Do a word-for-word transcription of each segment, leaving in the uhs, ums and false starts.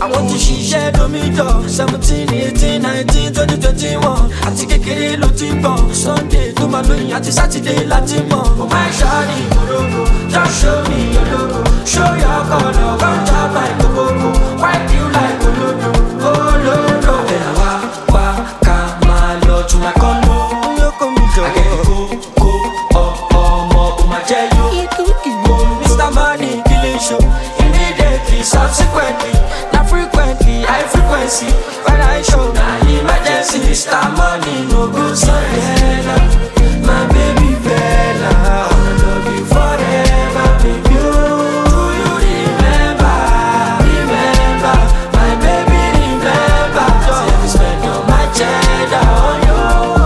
want to ṣiṣẹ́ lómi jọ. Seventeen, eighteen, nineteen, twenty, twenty-one. Àti kékeré ló ti bọ̀. Sunday tó máa lóyìn àti Saturday láti mọ̀. Oh my shawty, korogo, just show me your logo. Show your color, come chop my koboko. Wipe you like Olodo, Olodo. Ẹ̀yà wá wá ká máa lọ to my condo. Yókò mi jọ. Akẹ́kọ̀ọ́ kó kó ọmọ kò máa jẹ́ yó. Mister Money killing show. Immediately, subsequently, not frequently, high frequency. When I show, now emergency. Mister Money no go Sandela. My baby Bella, I wanna love you forever, baby. Do you remember? Remember, my baby remember. Say we spend all my cheddar on you.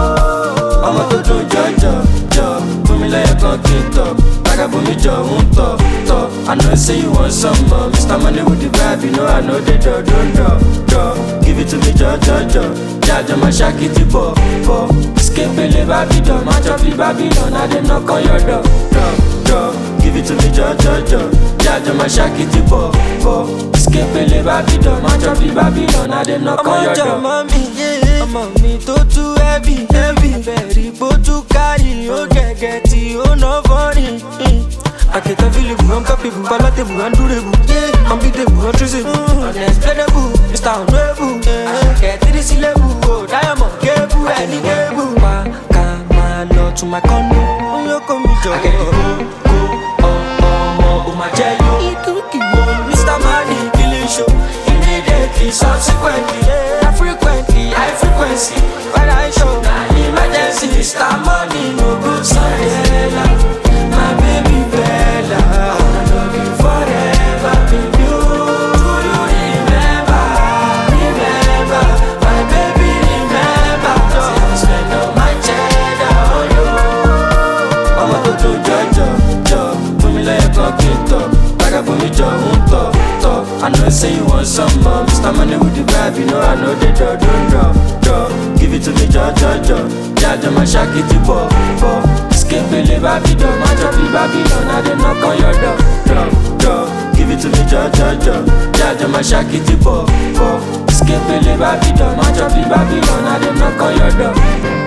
I'ma do do jojo, jo. Put me like a conquistador. Vagabond jo, un to, to. I know say you want some more. Mister Money with the vibe, you know I know the do, do, do, do. Give it to me, jo, jo, jo. Jaja my shaki ti bo, bo. Escape le Babylon, match up the Babylon. I dem knock on your door, door, door. Give it to me, jo, jo, jo. Jaja my shaki ti bo, bo. Escape le Babylon, match up the Babylon. I dem knock on your door. Mami, yeah. Ọmọ mi tó too heavy, heavy. Very bó too carry, ó gẹ̀gẹ̀ tí ó ná funny. I can't available, I'm capable, palatable, undurable. Yeah, unbeatable, untraceable, unexplainable, Mister Honorable. Yeah, get to this level, oh, diamond, cable, any cable. Wá ká máa lọ to my condo. Yókò mi jọ. Akẹ́kọ̀ọ́ kó ọmọ kò máa jẹ́ yó. Mister Money killing show. Immediately, subsequently, not frequently, high frequency. When I show, now emergency. Mister Money no go Sandela. My baby Bella, I wanna love you forever, baby. Do you remember? Remember, my baby remember. Say we spend all my cheddar on you. I'ma do do jojo, jo. Put me like a conquistador. Vagabond jo, un to, to. I know say you want some more. Mister Money with the vibe, you know I know the do, do, do, do. Give it to me, jo, jo, jo. Jaja my shaki ti bo, bo. Escape le Babylon, match up the Babylon. I dem knock on your door, door, door. Give it to me, jo, jo, jo. Jaja my shaki ti bo, bo. Escape le Babylon, match up the Babylon. I dem knock on your door.